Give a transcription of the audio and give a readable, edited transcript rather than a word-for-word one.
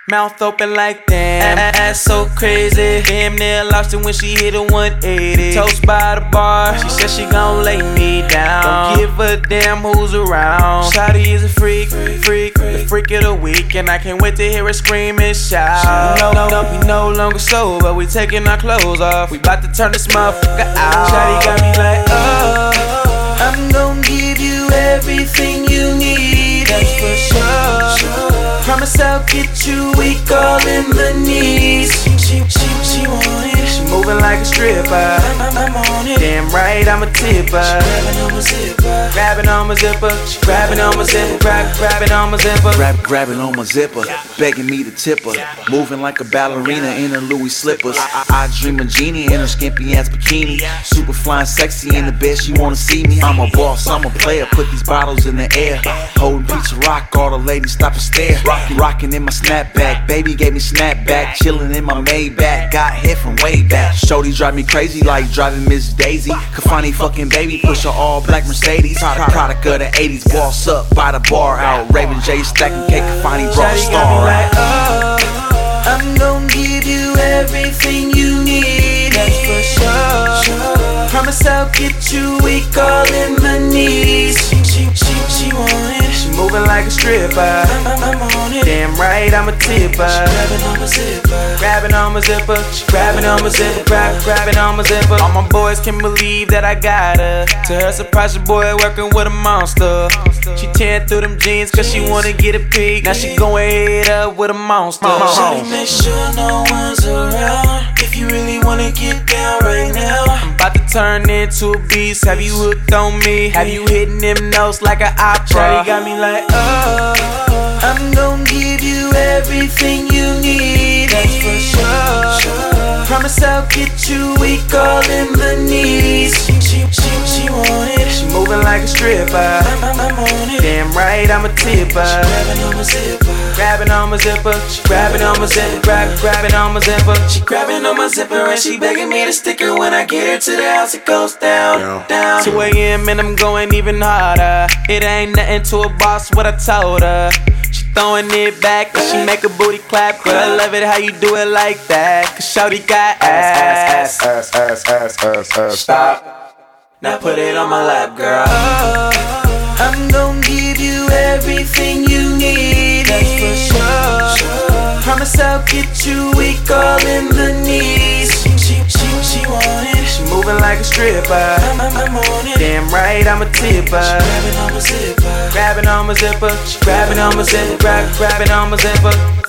Mouth open like damn, ass so crazy. Damn near lost it when she hit a 180. Toast by the bar, she said she gon' lay me down. Don't give a damn who's around. Shawty is a freak, the freak of the week. And I can't wait to hear her scream and shout. We no longer sober, we taking our clothes off. We bout to turn this motherfucker out. Shawty got me like, oh, I'm gon' give you everything you need, that's for sure. Promise I'll get you weak all in the knees. She want it. She moving like a stripper. I'm on it. Damn right, I'm a tipper. Grabbing on my zipper. She grabbing on my zipper. Grabbing on my zipper. Grabbing on my zipper. Begging me to tip her. Moving like a ballerina in her Louis slippers. I dream of Jeannie in her skimpy ass bikini. Super flying sexy in the bed, she wanna see me. I'm a boss, I'm a player. Put these bottles in the air. Holding pizza rock, all the ladies stop and stare. Rocking in my snapback, baby gave me snapback. Chilling in my Maybach, got hit from way back. Shorty drive me crazy like driving Miss Daisy. Kafani fucking baby, push her all black Mercedes. Product of the 80s, boss up by the bar out. Raven J stacking cake, Kafani brought a star like, oh, I'm gon' give you everything you need, that's for sure. Promise I'll get you weak all in the knees. She want it. She moving like a stripper. I'm on it. Damn right, I'm a tipper. Grabbing on my zipper. Grabbing on my zipper. She grabbing on my zipper. Grabbing on my zipper. All my boys can believe that I got her. To her surprise, your boy working with a monster. She tearing through them jeans cause she wanna get a peek. Now she going head up with a monster. Shawty, make sure no one's around. If you really wanna get down right now, I'm about to turn into a beast. Have you hooked on me? Have you hitting them notes like an opera? Shawty got me like, oh, I'm gon' give you everything you need, that's for sure. Promise I'll get you weak all in the knees. She want it. She moving like a stripper. I'm on it. Damn right, I'm a tipper. Grabbing on my zipper. Grabbing on my zipper. She grabbing on my zipper. Grabbing on my zipper. She grabbing on my zipper and she begging me to stick her. When I get her to the house, it goes down. 2 a.m. and I'm going even harder. It ain't nothing to a boss, what I told her. She throwing it back and she make a booty clap. But I love it how you do it like that. Cause shawty got ass. Stop. Now put it on my lap, girl. Oh, I'm gon' give you everything you need, that's for sure. Promise I'll get you weak all in the knees. She want it. She moving like a stripper. I'm on it. Damn right, I'm a tipper. She grabbing on my zipper. Grabbing on my zipper. She grabbing on my zipper. Grabbing on my zipper.